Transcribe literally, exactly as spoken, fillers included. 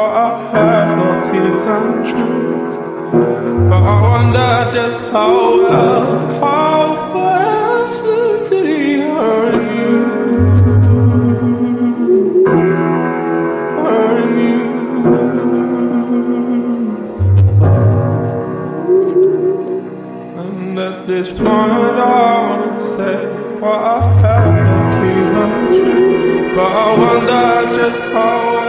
what I have for tears and truth. But I wonder just how well, how well suited are you, are you. And at this point I won't say what I have for tears and truth. But I wonder just how